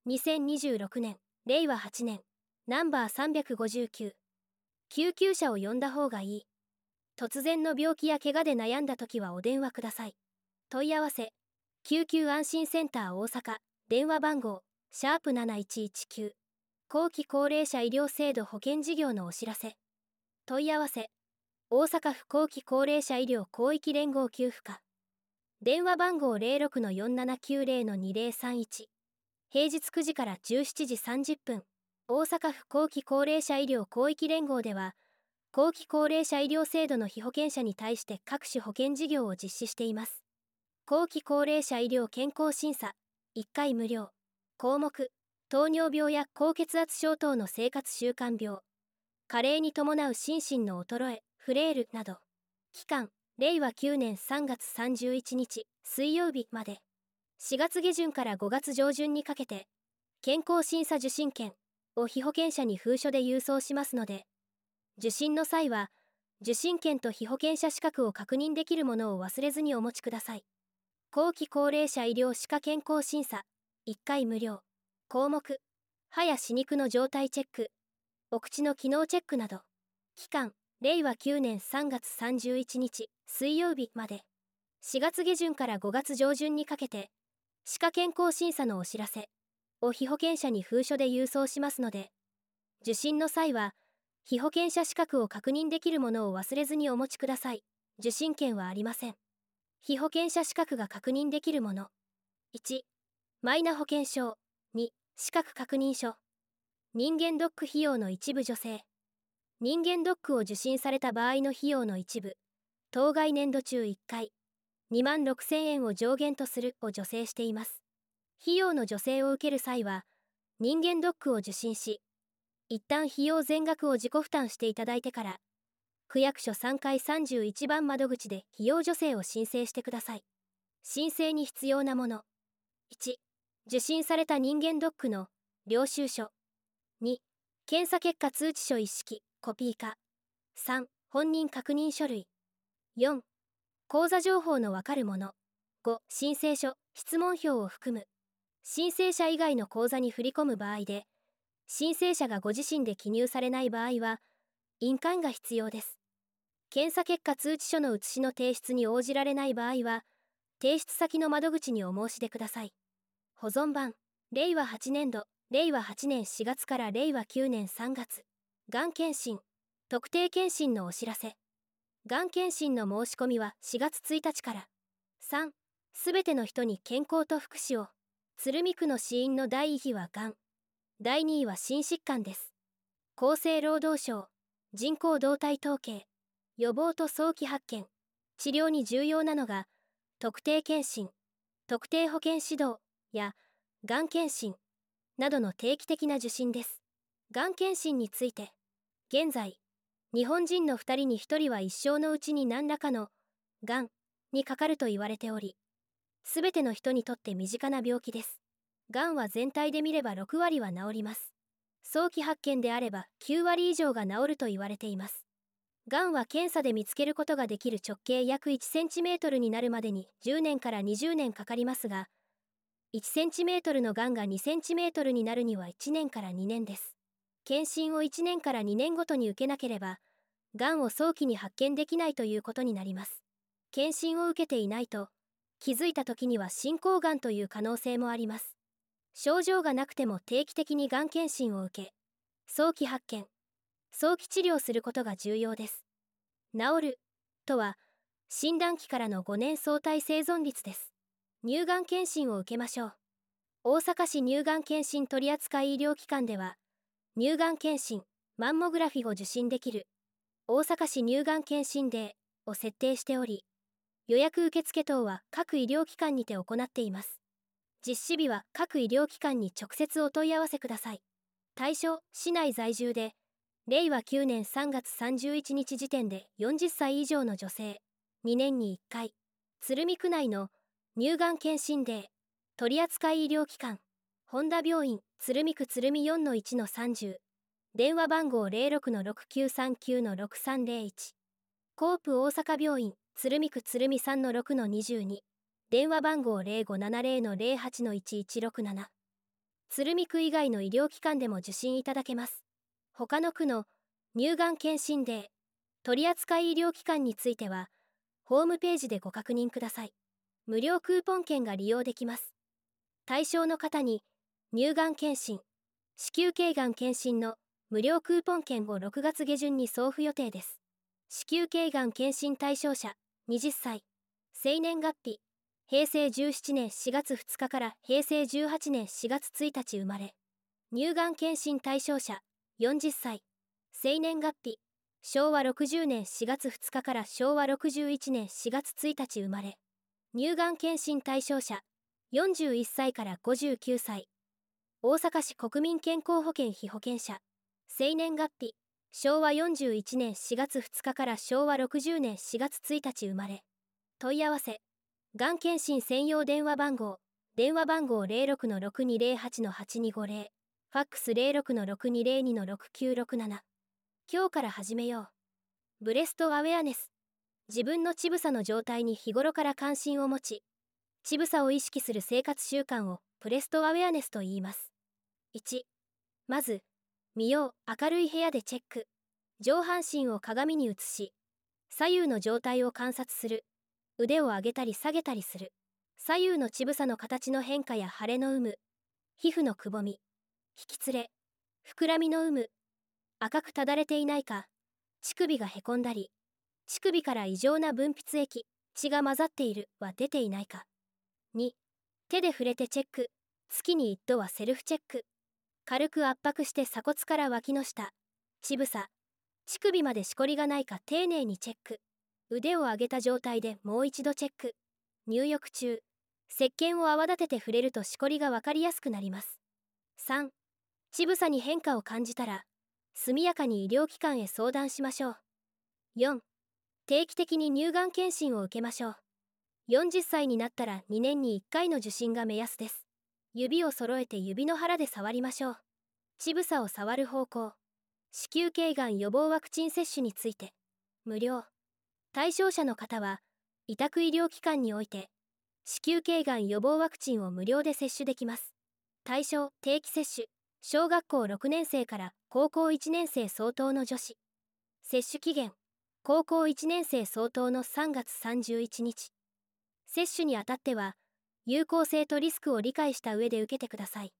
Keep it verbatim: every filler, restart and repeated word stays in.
にせんにじゅうろくねん、れいわはちねん、ナンバーさんびゃくごじゅうきゅう。救急車を呼んだ方がいい。突然の病気や怪我で悩んだ時はお電話ください。問い合わせ、救急安心センター大阪、電話番号、シャープなないちいちきゅう。後期高齢者医療制度保険事業のお知らせ。問い合わせ、大阪府後期高齢者医療広域連合給付課。電話番号 ゼロろくのよんななきゅうゼロのにゼロさんいち。平日くじからじゅうしちじさんじゅっぷん。大阪府後期高齢者医療広域連合では、後期高齢者医療制度の被保険者に対して各種保険事業を実施しています。後期高齢者医療健康審査、いっかい無料。項目、糖尿病や高血圧症等の生活習慣病、加齢に伴う心身の衰え、フレイルなど。期間、れいわきゅうねんさんがつさんじゅういちにち水曜日まで。しがつげじゅんからごがつじょうじゅんにかけて、健康審査受診券を被保険者に封書で郵送しますので、受診の際は、受診券と被保険者資格を確認できるものを忘れずにお持ちください。後期高齢者医療歯科健康審査、いっかい無料。項目、歯や歯肉の状態チェック、お口の機能チェックなど。期間、れいわきゅうねんさんがつさんじゅういちにち水曜日まで。しがつげじゅんからごがつじょうじゅんにかけて、歯科健康審査のお知らせを被保険者に封書で郵送しますので、受診の際は、被保険者資格を確認できるものを忘れずにお持ちください。受診券はありません。被保険者資格が確認できるもの。いち、マイナ保険証。に、資格確認書。人間ドック費用の一部助成。人間ドックを受診された場合の費用の一部、当該年度中いっかい、にまんろくせんえんを上限とするを助成しています。費用の助成を受ける際は、人間ドックを受診し、一旦費用全額を自己負担していただいてから、区役所さんかいさんじゅういちばん窓口で費用助成を申請してください。申請に必要なもの。いち、受診された人間ドックの領収書。に、検査結果通知書一式、コピー化。さん、本人確認書類。よん、口座情報のわかるもの。ご、申請書、質問票を含む。申請者以外の口座に振り込む場合で、申請者がご自身で記入されない場合は、印鑑が必要です。検査結果通知書の写しの提出に応じられない場合は、提出先の窓口にお申し出ください。保存版、れいわはちねんど、れいわはちねんしがつかられいわきゅうねんさんがつ。がん検診、特定検診のお知らせ。がん検診の申し込みはしがつついたちから。さん、すべての人に健康と福祉を。鶴見区の死因のだいいいはがん。だいにいは心疾患です。厚生労働省、人口動態統計、予防と早期発見、治療に重要なのが、特定健診、特定保健指導や、がん検診などの定期的な受診です。がん検診について、現在、日本人のふたりにひとりは一生のうちに何らかの、がんにかかると言われており、すべての人にとって身近な病気です。がんは全体で見ればろくわりは治ります。早期発見であればきゅうわり以上が治ると言われています。がんは検査で見つけることができる直径約いちセンチメートルになるまでにじゅうねんからにじゅうねんかかりますが、いちセンチメートルのがんがにセンチメートルになるにはいちねんからにねんです。検診をいちねんからにねんごとに受けなければ、がんを早期に発見できないということになります。検診を受けていないと、気づいた時には進行がんという可能性もあります。症状がなくても定期的にがん検診を受け、早期発見、早期治療することが重要です。治るとは、診断期からのごねん相対生存率です。乳がん検診を受けましょう。大阪市乳がん検診取扱医療機関では、乳がん検診、マンモグラフィを受診できる、大阪市乳がん検診デーを設定しており、予約受付等は各医療機関にて行っています。実施日は各医療機関に直接お問い合わせください。対象、市内在住で、れいわきゅうねんさんがつさんじゅういちにち時点でよんじゅっさい以上の女性、にねんにいっかい、鶴見区内の乳がん検診デー、取扱医療機関、本田病院、鶴見区鶴見 よんのいちのさんじゅう、電話番号 ゼロろくのろくきゅうさんきゅうのろくさんゼロいち、コープ大阪病院、鶴見区鶴見 さんのろくのにじゅうに、電話番号 ゼロごななゼロのゼロはちのいちいちろくなな。 鶴見区以外の医療機関でも受診いただけます。他の区の乳がん検診デー、取扱医療機関については、ホームページでご確認ください。無料クーポン券が利用できます。対象の方に、乳がん検診、子宮頸がん検診の無料クーポン券をろくがつ下旬に送付予定です。子宮頸がん検診対象者、はたち、生年月日、へいせいじゅうななねんしがつふつかからへいせいじゅうはちねんしがつついたち生まれ。乳がん検診対象者、よんじゅっさい、生年月日、しょうわろくじゅうねんしがつふつかからしょうわろくじゅういちねんしがつついたち生まれ。乳がん検診対象者、よんじゅういっさいからごじゅうきゅうさい。大阪市国民健康保険被保険者、生年月日、しょうわよんじゅういちねんしがつふつかからしょうわろくじゅうねんしがつついたち生まれ。問い合わせ、がん検診専用電話番号、電話番号 ゼロろくのろくにゼロはちのはちにごゼロ、ファックス ゼロろくのろくにゼロにのろくきゅうろくなな。今日から始めよう。ブレストアウェアネス。自分の乳房の状態に日頃から関心を持ち、乳房を意識する生活習慣をブレストアウェアネスと言います。いち、まず、見よう、明るい部屋でチェック。上半身を鏡に映し、左右の状態を観察する。腕を上げたり下げたりする。左右の乳房の形の変化や腫れの有無、皮膚のくぼみ、引きつれ、膨らみの有無、赤くただれていないか、乳首がへこんだり、乳首から異常な分泌液、血が混ざっているは出ていないか。に、手で触れてチェック。月に一度はセルフチェック。軽く圧迫して鎖骨から脇の下、乳房、乳首までしこりがないか丁寧にチェック。腕を上げた状態でもう一度チェック。入浴中、石鹸を泡立てて触れるとしこりがわかりやすくなります。さん、乳房に変化を感じたら、速やかに医療機関へ相談しましょう。よん、定期的に乳がん検診を受けましょう。よんじゅっさいになったらにねんにいっかいの受診が目安です。指を揃えて指の腹で触りましょう。乳房を触る方向。子宮頸がん予防ワクチン接種について。無料。対象者の方は、委託医療機関において、子宮頸がん予防ワクチンを無料で接種できます。対象、定期接種。小学校ろくねんせいから高校いちねんせい相当の女子。接種期限、高校いちねんせい相当のさんがつさんじゅういちにち。接種にあたっては、有効性とリスクを理解した上で受けてください。